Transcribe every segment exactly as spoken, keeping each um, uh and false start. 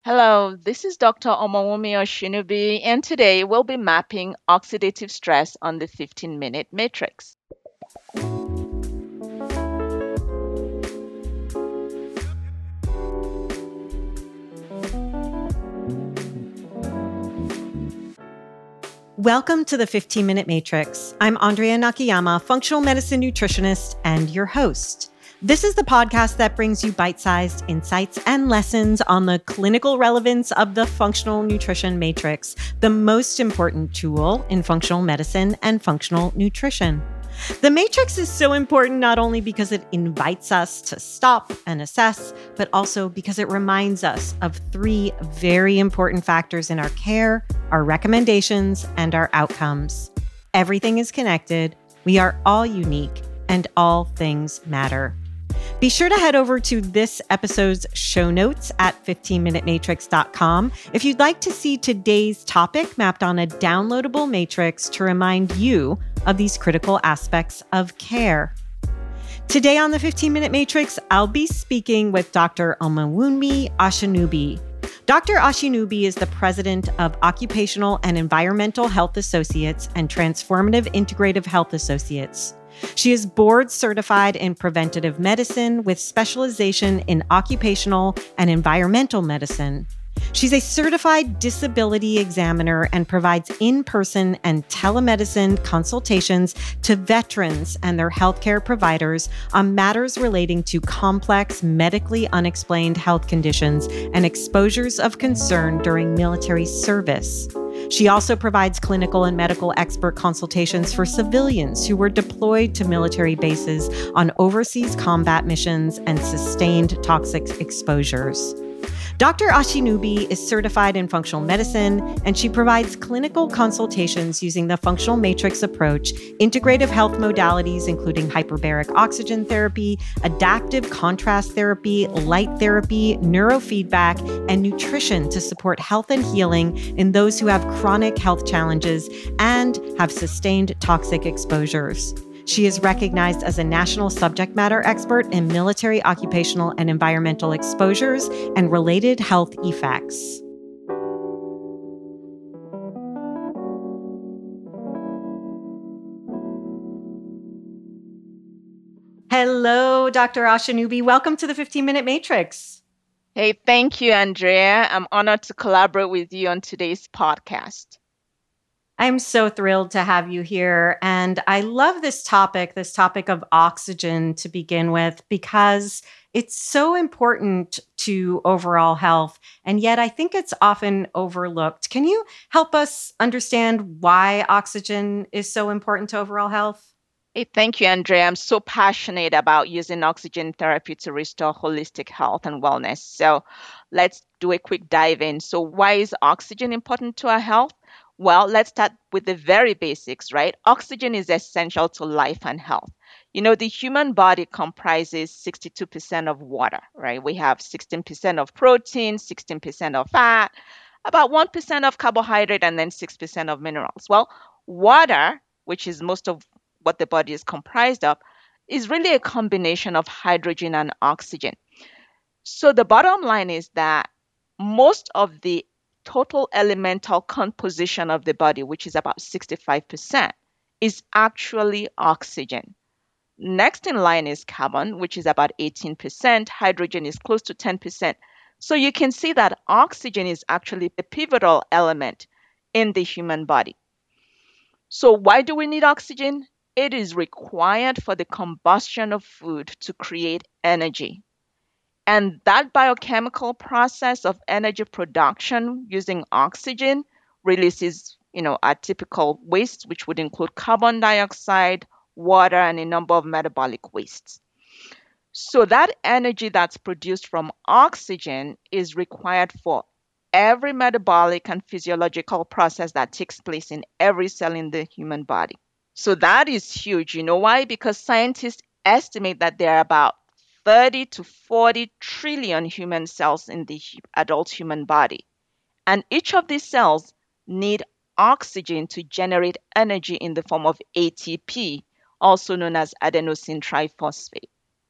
Hello, this is Doctor Omawumi Oshinubi, and today we'll be mapping oxidative stress on the fifteen minute matrix. Welcome to the fifteen minute Matrix. I'm Andrea Nakayama, functional medicine nutritionist and your host. This is the podcast that brings you bite-sized insights and lessons on the clinical relevance of the functional nutrition matrix, the most important tool in functional medicine and functional nutrition. The matrix is so important not only because it invites us to stop and assess, but also because it reminds us of three very important factors in our care, our recommendations, and our outcomes. Everything is connected, we are all unique, and all things matter. Be sure to head over to this episode's show notes at fifteen minute matrix dot com if you'd like to see today's topic mapped on a downloadable matrix to remind you of these critical aspects of care. Today on the fifteen minute Matrix, I'll be speaking with Doctor Omawumi Oshinubi. Doctor Oshinubi is the president of Occupational and Environmental Health Associates and Transformative Integrative Health Associates. She is board certified in preventative medicine with specialization in occupational and environmental medicine. She's a certified disability examiner and provides in-person and telemedicine consultations to veterans and their healthcare providers on matters relating to complex, medically unexplained health conditions and exposures of concern during military service. She also provides clinical and medical expert consultations for civilians who were deployed to military bases on overseas combat missions and sustained toxic exposures. Doctor Oshinubi is certified in functional medicine, and she provides clinical consultations using the functional matrix approach, integrative health modalities including hyperbaric oxygen therapy, adaptive contrast therapy, light therapy, neurofeedback, and nutrition to support health and healing in those who have chronic health challenges and have sustained toxic exposures. She is recognized as a national subject matter expert in military, occupational, and environmental exposures and related health effects. Hello, Doctor Oshinubi. Welcome to the fifteen minute Matrix. Hey, thank you, Andrea. I'm honored to collaborate with you on today's podcast. I'm so thrilled to have you here. And I love this topic, this topic of oxygen to begin with, because it's so important to overall health. And yet I think it's often overlooked. Can you help us understand why oxygen is so important to overall health? Hey, thank you, Andrea. I'm so passionate about using oxygen therapy to restore holistic health and wellness. So let's do a quick dive in. So, why is oxygen important to our health? Well, let's start with the very basics, right? Oxygen is essential to life and health. You know, the human body comprises sixty-two percent of water, right? We have sixteen percent of protein, sixteen percent of fat, about one percent of carbohydrate, and then six percent of minerals. Well, water, which is most of what the body is comprised of, is really a combination of hydrogen and oxygen. So the bottom line is that most of the total elemental composition of the body, which is about sixty-five percent, is actually oxygen. Next in line is carbon, which is about eighteen percent. Hydrogen is close to ten percent. So you can see that oxygen is actually a pivotal element in the human body. So why do we need oxygen? It is required for the combustion of food to create energy. And that biochemical process of energy production using oxygen releases, you know, our typical waste, which would include carbon dioxide, water, and a number of metabolic wastes. So that energy that's produced from oxygen is required for every metabolic and physiological process that takes place in every cell in the human body. So that is huge. You know why? Because scientists estimate that there are about thirty to forty trillion human cells in the adult human body. And each of these cells need oxygen to generate energy in the form of A T P, also known as adenosine triphosphate.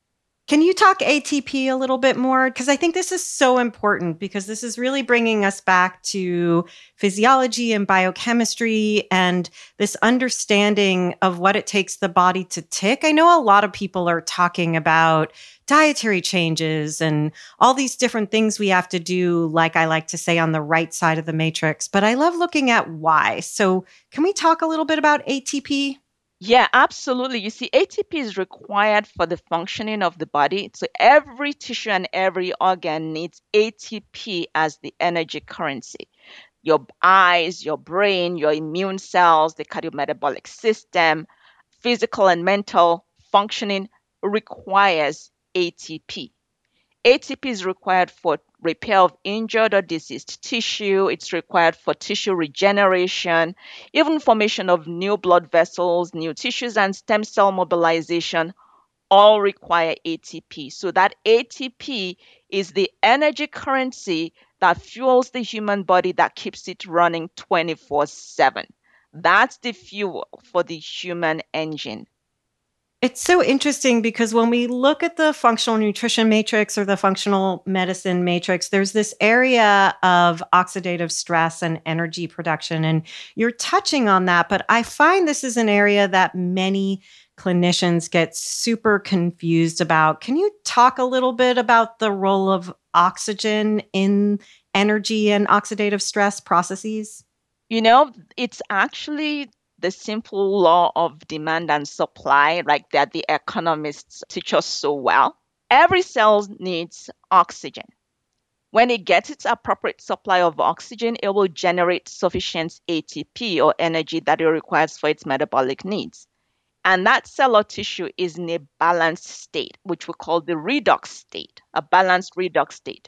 Can you talk A T P a little bit more? Because I think this is so important because this is really bringing us back to physiology and biochemistry and this understanding of what it takes the body to tick. I know a lot of people are talking about dietary changes and all these different things we have to do, like I like to say, on the right side of the matrix, but I love looking at why. So can we talk a little bit about A T P? Yeah, absolutely. You see, A T P is required for the functioning of the body. So every tissue and every organ needs A T P as the energy currency. Your eyes, your brain, your immune cells, the cardiometabolic system, physical and mental functioning requires A T P. A T P is required for repair of injured or diseased tissue. It's required for tissue regeneration, even formation of new blood vessels, new tissues, and stem cell mobilization all require A T P. So that A T P is the energy currency that fuels the human body, that keeps it running twenty-four seven. That's the fuel for the human engine. It's so interesting because when we look at the functional nutrition matrix or the functional medicine matrix, there's this area of oxidative stress and energy production. And you're touching on that, but I find this is an area that many clinicians get super confused about. Can you talk a little bit about the role of oxygen in energy and oxidative stress processes? You know, it's actually the simple law of demand and supply, like that the economists teach us so well. Every cell needs oxygen. When it gets its appropriate supply of oxygen, it will generate sufficient A T P or energy that it requires for its metabolic needs. And that cell or tissue is in a balanced state, which we call the redox state, a balanced redox state.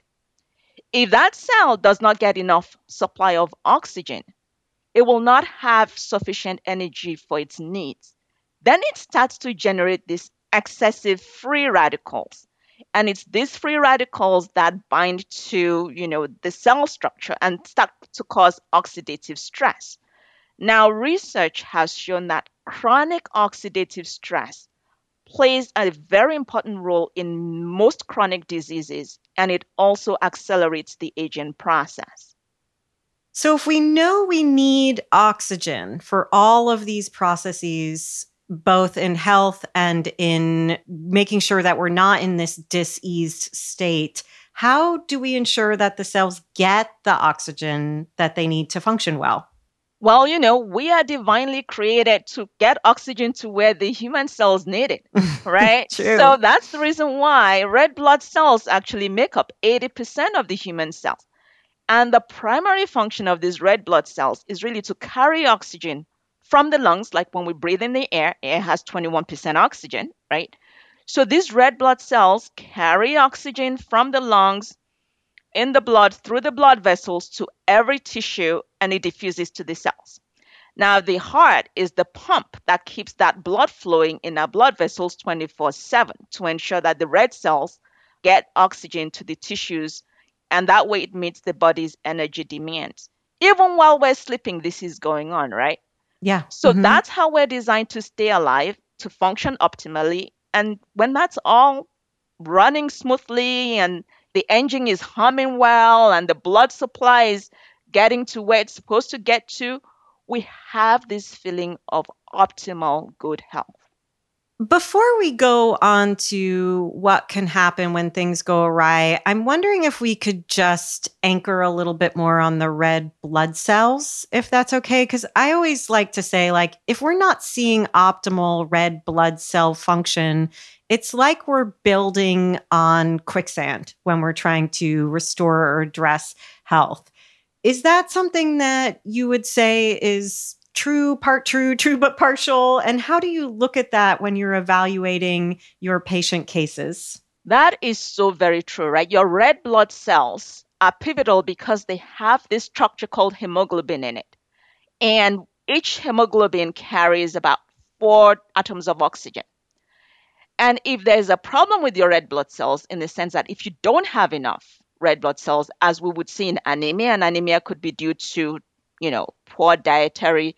If that cell does not get enough supply of oxygen, it will not have sufficient energy for its needs. Then it starts to generate these excessive free radicals. And it's these free radicals that bind to, you know, the cell structure and start to cause oxidative stress. Now, research has shown that chronic oxidative stress plays a very important role in most chronic diseases, and it also accelerates the aging process. So if we know we need oxygen for all of these processes, both in health and in making sure that we're not in this diseased state, how do we ensure that the cells get the oxygen that they need to function well? Well, you know, we are divinely created to get oxygen to where the human cells need it, right? True. So that's the reason why red blood cells actually make up eighty percent of the human cells. And the primary function of these red blood cells is really to carry oxygen from the lungs. Like when we breathe in the air, air has twenty-one percent oxygen, right? So these red blood cells carry oxygen from the lungs in the blood through the blood vessels to every tissue, and it diffuses to the cells. Now, the heart is the pump that keeps that blood flowing in our blood vessels twenty-four seven to ensure that the red cells get oxygen to the tissues, and that way it meets the body's energy demands. Even while we're sleeping, this is going on, right? Yeah. So mm-hmm. That's how we're designed to stay alive, to function optimally. And when that's all running smoothly and the engine is humming well and the blood supply is getting to where it's supposed to get to, we have this feeling of optimal good health. Before we go on to what can happen when things go awry, I'm wondering if we could just anchor a little bit more on the red blood cells, if that's okay. Because I always like to say, like, if we're not seeing optimal red blood cell function, it's like we're building on quicksand when we're trying to restore or address health. Is that something that you would say is true, part true, true but partial? And how do you look at that when you're evaluating your patient cases? That is so very true, right? Your red blood cells are pivotal because they have this structure called hemoglobin in it. And each hemoglobin carries about four atoms of oxygen. And if there's a problem with your red blood cells, in the sense that if you don't have enough red blood cells, as we would see in anemia, and anemia could be due to, you know, poor dietary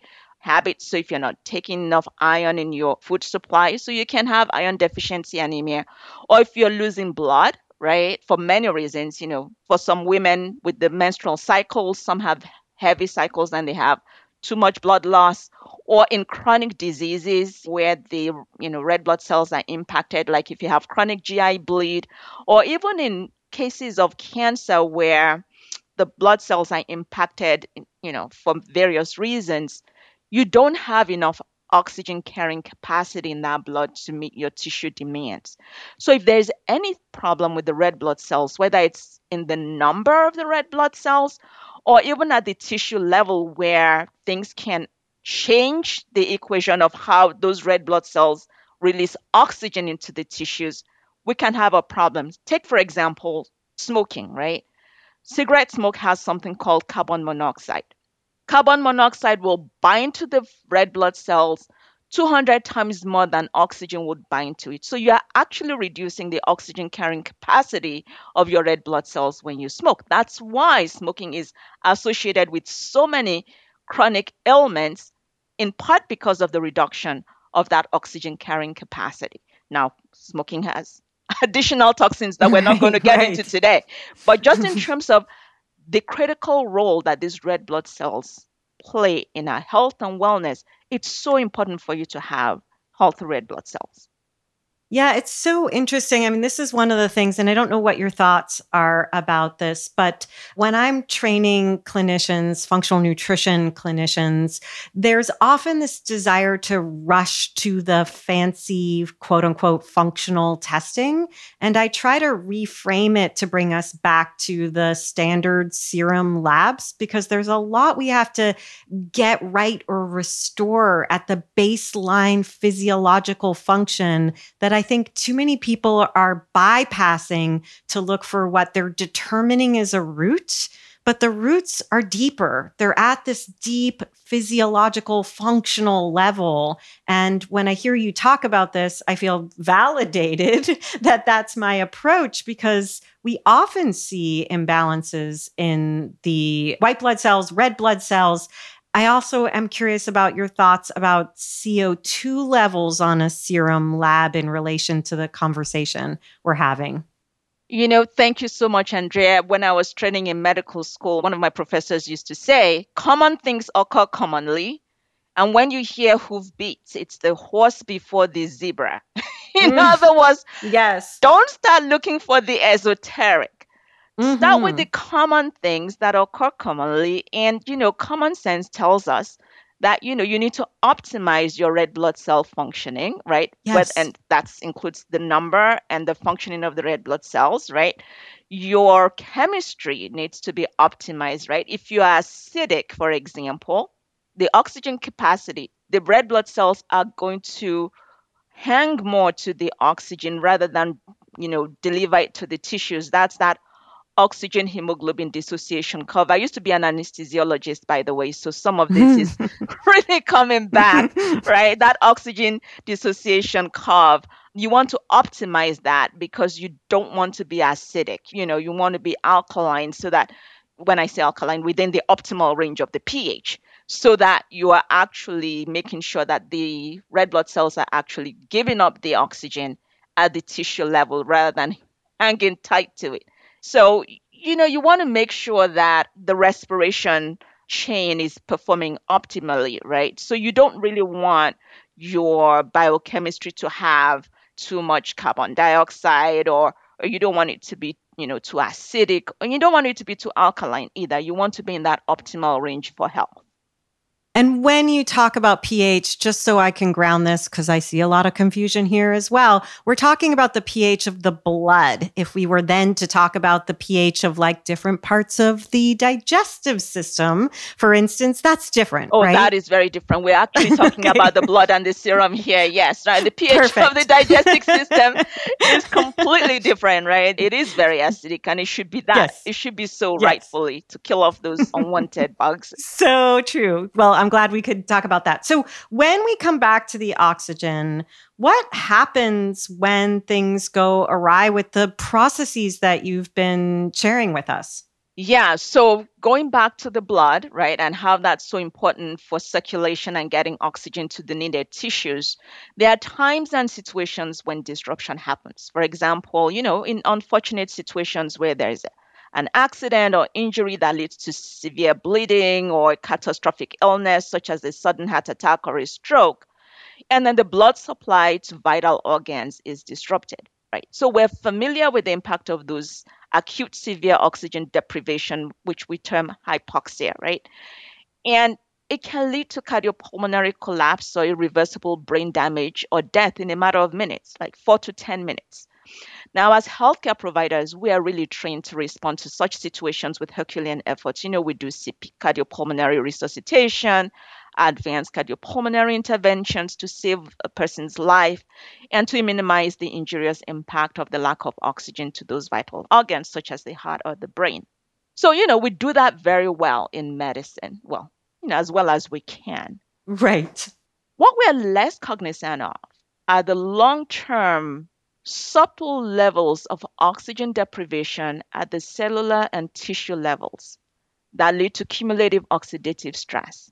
habits. So if you're not taking enough iron in your food supply, so you can have iron deficiency anemia. Or if you're losing blood, right, for many reasons, you know, for some women with the menstrual cycles, some have heavy cycles and they have too much blood loss, or in chronic diseases where the you know red blood cells are impacted, like if you have chronic G I bleed, or even in cases of cancer where the blood cells are impacted, you know, for various reasons, you don't have enough oxygen carrying capacity in that blood to meet your tissue demands. So if there's any problem with the red blood cells, whether it's in the number of the red blood cells or even at the tissue level where things can change the equation of how those red blood cells release oxygen into the tissues, we can have a problem. Take, for example, smoking, right? Cigarette smoke has something called carbon monoxide. Carbon monoxide will bind to the red blood cells two hundred times more than oxygen would bind to it. So you are actually reducing the oxygen carrying capacity of your red blood cells when you smoke. That's why smoking is associated with so many chronic ailments, in part because of the reduction of that oxygen carrying capacity. Now, smoking has additional toxins that we're not going to get right. into today. But just in terms of the critical role that these red blood cells play in our health and wellness, it's so important for you to have healthy red blood cells. Yeah, it's so interesting. I mean, this is one of the things, and I don't know what your thoughts are about this, but when I'm training clinicians, functional nutrition clinicians, there's often this desire to rush to the fancy, quote unquote, functional testing. And I try to reframe it to bring us back to the standard serum labs, because there's a lot we have to get right or restore at the baseline physiological function that I think too many people are bypassing to look for what they're determining is a root, but the roots are deeper. They're at this deep physiological functional level. And when I hear you talk about this, I feel validated that that's my approach, because we often see imbalances in the white blood cells, red blood cells. I also am curious about your thoughts about C O two levels on a serum lab in relation to the conversation we're having. You know, thank you so much, Andrea. When I was training in medical school, one of my professors used to say, common things occur commonly. And when you hear hoofbeats, it's the horse before the zebra. In mm. other words, yes, don't start looking for the esoteric. Mm-hmm. Start with the common things that occur commonly. And, you know, common sense tells us that, you know, you need to optimize your red blood cell functioning, right? Yes. But, and that includes the number and the functioning of the red blood cells, right? Your chemistry needs to be optimized, right? If you are acidic, for example, the oxygen capacity, the red blood cells are going to hang more to the oxygen rather than, you know, deliver it to the tissues. That's that oxygen hemoglobin dissociation curve. I used to be an anesthesiologist, by the way, so some of this is really coming back, right? That oxygen dissociation curve, you want to optimize that because you don't want to be acidic. You know, you want to be alkaline, so that when I say alkaline, within the optimal range of the pH, so that you are actually making sure that the red blood cells are actually giving up the oxygen at the tissue level rather than hanging tight to it. So, you know, you want to make sure that the respiration chain is performing optimally, right? So you don't really want your biochemistry to have too much carbon dioxide, or, or you don't want it to be, you know, too acidic, and you don't want it to be too alkaline either. You want to be in that optimal range for health. And when you talk about pH, just so I can ground this, because I see a lot of confusion here as well, we're talking about the pH of the blood. If we were then to talk about the pH of like different parts of the digestive system, for instance, that's different, oh, right? That is very different. We're actually talking okay. about the blood and the serum here. Yes, right. The pH Perfect. of the digestive system is completely different, right? It is very acidic, and it should be that. Yes. It should be so yes. rightfully to kill off those unwanted bugs. So true. Well, I'm glad we could talk about that. So when we come back to the oxygen, what happens when things go awry with the processes that you've been sharing with us? Yeah, so going back to the blood, right, and how that's so important for circulation and getting oxygen to the needed tissues, there are times and situations when disruption happens. For example, you know, in unfortunate situations where there's an accident or injury that leads to severe bleeding or catastrophic illness, such as a sudden heart attack or a stroke, and then the blood supply to vital organs is disrupted, right? So we're familiar with the impact of those acute severe oxygen deprivation, which we term hypoxia, right? And it can lead to cardiopulmonary collapse or irreversible brain damage or death in a matter of minutes, like four to ten minutes. Now, as healthcare providers, we are really trained to respond to such situations with Herculean efforts. You know, we do C P, cardiopulmonary resuscitation, advanced cardiopulmonary interventions to save a person's life and to minimize the injurious impact of the lack of oxygen to those vital organs, such as the heart or the brain. So, you know, we do that very well in medicine. Well, you know, as well as we can. Right. What we're less cognizant of are the long term, subtle levels of oxygen deprivation at the cellular and tissue levels that lead to cumulative oxidative stress.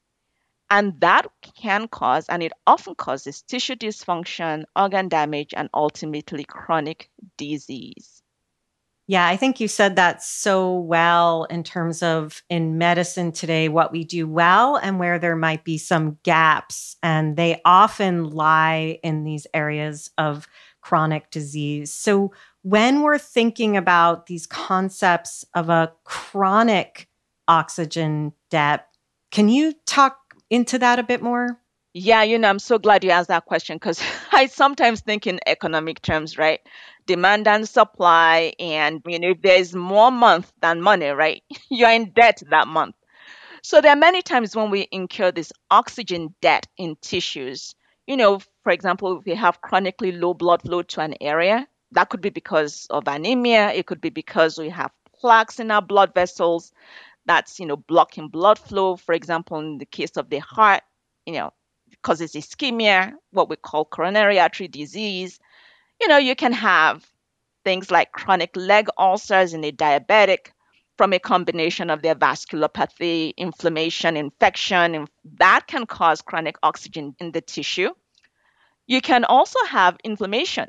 And that can cause, and it often causes, tissue dysfunction, organ damage, and ultimately chronic disease. Yeah, I think you said that so well in terms of in medicine today, what we do well and where there might be some gaps. And they often lie in these areas of chronic disease. So when we're thinking about these concepts of a chronic oxygen debt, can you talk into that a bit more? Yeah, you know, I'm so glad you asked that question because I sometimes think in economic terms, right? Demand and supply. And, you know, if there's more month than money, right? You're in debt that month. So there are many times when we incur this oxygen debt in tissues. You know, for example, if we have chronically low blood flow to an area, that could be because of anemia. It could be because we have plaques in our blood vessels that's, you know, blocking blood flow. For example, in the case of the heart, you know, causes ischemia, what we call coronary artery disease. You know, you can have things like chronic leg ulcers in a diabetic from a combination of their vasculopathy, inflammation, infection, and that can cause chronic oxygen in the tissue. You can also have inflammation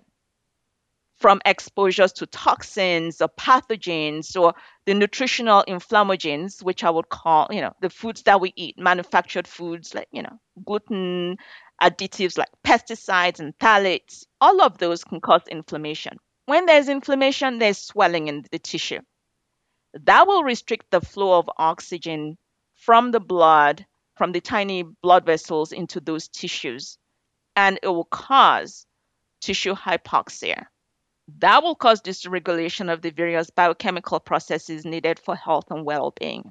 from exposures to toxins or pathogens or the nutritional inflammagens, which I would call, you know, the foods that we eat, manufactured foods like, you know, gluten, additives like pesticides and phthalates. All of those can cause inflammation. When there's inflammation, there's swelling in the tissue. That will restrict the flow of oxygen from the blood, from the tiny blood vessels into those tissues, and it will cause tissue hypoxia. That will cause dysregulation of the various biochemical processes needed for health and well being.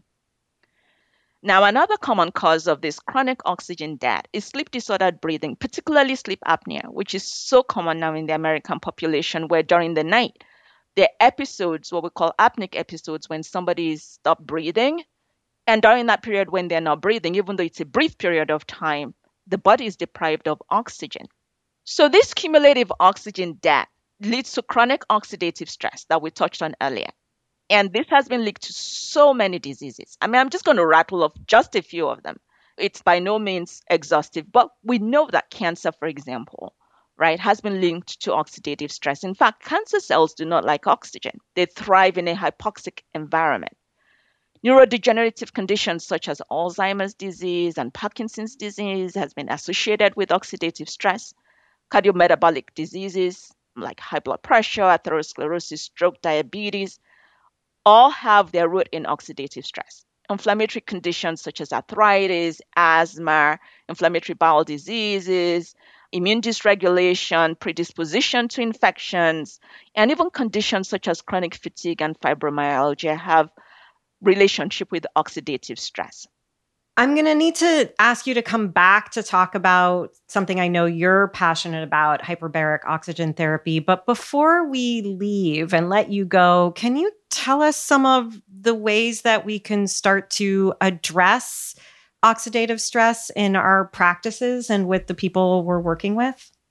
Now, another common cause of this chronic oxygen debt is sleep disordered breathing, particularly sleep apnea, which is so common now in the American population, where during the night, there are episodes, what we call apneic episodes, when somebody is stopped breathing. And during that period when they're not breathing, even though it's a brief period of time, the body is deprived of oxygen. So this cumulative oxygen debt leads to chronic oxidative stress that we touched on earlier. And this has been linked to so many diseases. I mean, I'm just going to rattle off just a few of them. It's by no means exhaustive, but we know that cancer, for example, right, has been linked to oxidative stress. In fact, cancer cells do not like oxygen. They thrive in a hypoxic environment. Neurodegenerative conditions such as Alzheimer's disease and Parkinson's disease has been associated with oxidative stress. Cardiometabolic diseases like high blood pressure, atherosclerosis, stroke, diabetes, all have their root in oxidative stress. Inflammatory conditions such as arthritis, asthma, inflammatory bowel diseases, immune dysregulation, predisposition to infections, and even conditions such as chronic fatigue and fibromyalgia have relationship with oxidative stress. I'm going to need to ask you to come back to talk about something I know you're passionate about, hyperbaric oxygen therapy. But before we leave and let you go, can you tell us some of the ways that we can start to address oxidative stress in our practices and with the people we're working with?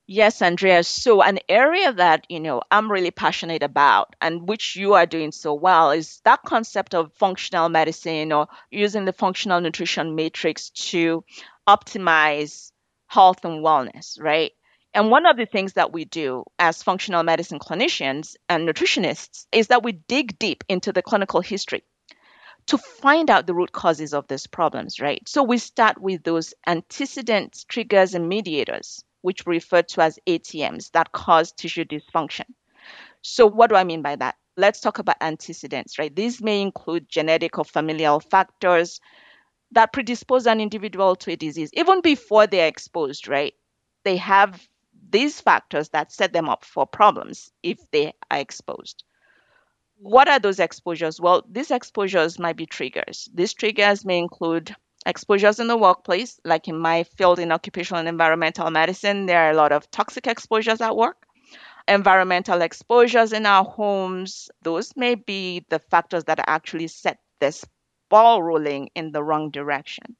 Yes, Andrea. So an area that, you know, I'm really passionate about and which you are doing so well is that concept of functional medicine or using the functional nutrition matrix to optimize health and wellness, right? And one of the things that we do as functional medicine clinicians and nutritionists is that we dig deep into the clinical history to find out the root causes of these problems, right? So we start with those antecedents, triggers, and mediators, which we refer to as A T Ms, that cause tissue dysfunction. So what do I mean by that? Let's talk about antecedents, right? These may include genetic or familial factors that predispose an individual to a disease, even before they're exposed, right? They have these factors that set them up for problems if they are exposed. What are those exposures? Well, these exposures might be triggers. These triggers may include exposures in the workplace, like in my field in occupational and environmental medicine, there are a lot of toxic exposures at work. Environmental exposures in our homes, those may be the factors that actually set this ball rolling in the wrong direction.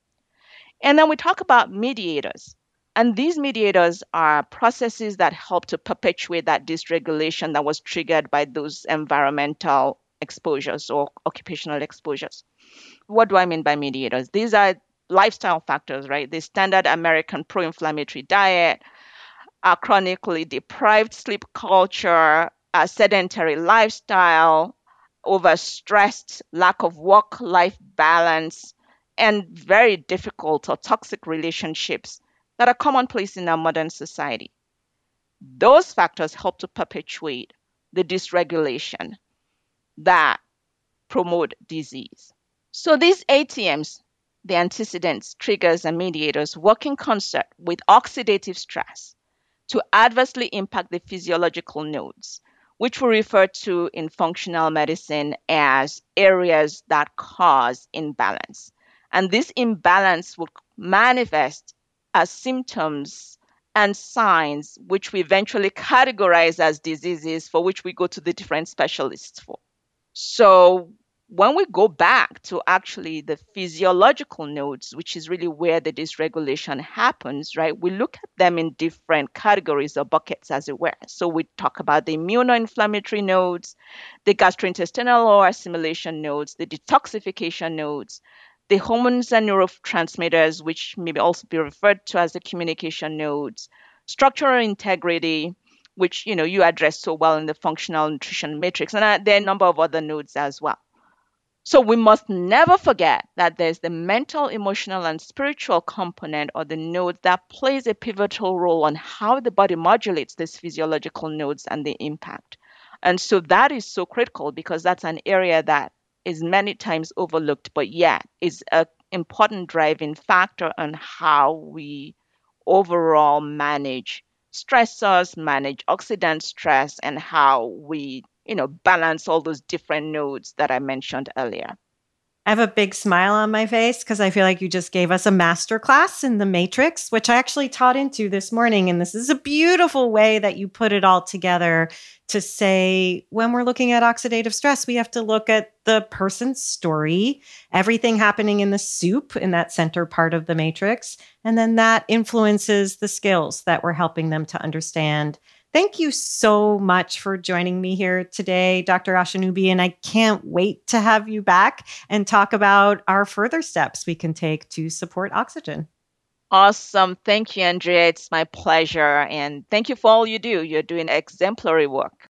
And then we talk about mediators. And these mediators are processes that help to perpetuate that dysregulation that was triggered by those environmental exposures or occupational exposures. What do I mean by mediators? These are lifestyle factors, right? The standard American pro-inflammatory diet, a chronically deprived sleep culture, a sedentary lifestyle, overstressed, lack of work-life balance, and very difficult or toxic relationships that are commonplace in our modern society. Those factors help to perpetuate the dysregulation that promote disease. So these A T Ms, the antecedents, triggers, and mediators, work in concert with oxidative stress to adversely impact the physiological nodes, which we refer to in functional medicine as areas that cause imbalance. And this imbalance will manifest as symptoms and signs, which we eventually categorize as diseases for which we go to the different specialists for. So when we go back to actually the physiological nodes, which is really where the dysregulation happens, right, we look at them in different categories or buckets, as it were. So we talk about the immunoinflammatory nodes, the gastrointestinal or assimilation nodes, the detoxification nodes, the hormones and neurotransmitters, which may also be referred to as the communication nodes, structural integrity, which you know you address so well in the functional nutrition matrix, and uh, there are a number of other nodes as well. So we must never forget that there's the mental, emotional, and spiritual component or the node that plays a pivotal role on how the body modulates these physiological nodes and the impact. And so that is so critical because that's an area that is many times overlooked, but yet is an important driving factor on how we overall manage stressors, manage oxidant stress, and how we, you know, balance all those different nodes that I mentioned earlier. I have a big smile on my face because I feel like you just gave us a master class in the Matrix, which I actually taught into this morning. And this is a beautiful way that you put it all together to say, when we're looking at oxidative stress, we have to look at the person's story, everything happening in the soup in that center part of the matrix. And then that influences the skills that we're helping them to understand. Thank you so much for joining me here today, Doctor Ashanubi, and I can't wait to have you back and talk about our further steps we can take to support oxygen. Awesome. Thank you, Andrea. It's my pleasure. And thank you for all you do. You're doing exemplary work.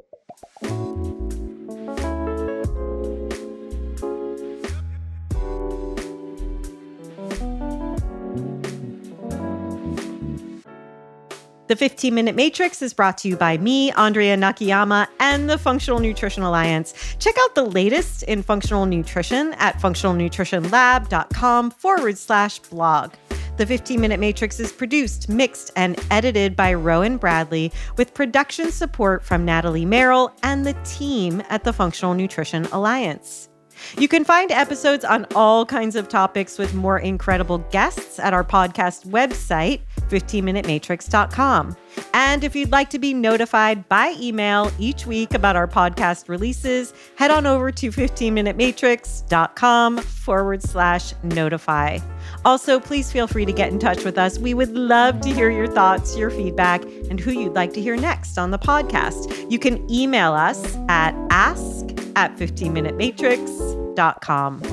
The fifteen minute Matrix is brought to you by me, Andrea Nakayama, and the Functional Nutrition Alliance. Check out the latest in functional nutrition at functionalnutritionlab.com forward slash blog. The fifteen minute Matrix is produced, mixed, and edited by Rowan Bradley with production support from Natalie Merrill and the team at the Functional Nutrition Alliance. You can find episodes on all kinds of topics with more incredible guests at our podcast website, fifteen minute matrix dot com. And if you'd like to be notified by email each week about our podcast releases, head on over to fifteen minute matrix dot com forward slash notify. Also, please feel free to get in touch with us. We would love to hear your thoughts, your feedback, and who you'd like to hear next on the podcast. You can email us at ask at fifteen minute matrix dot com.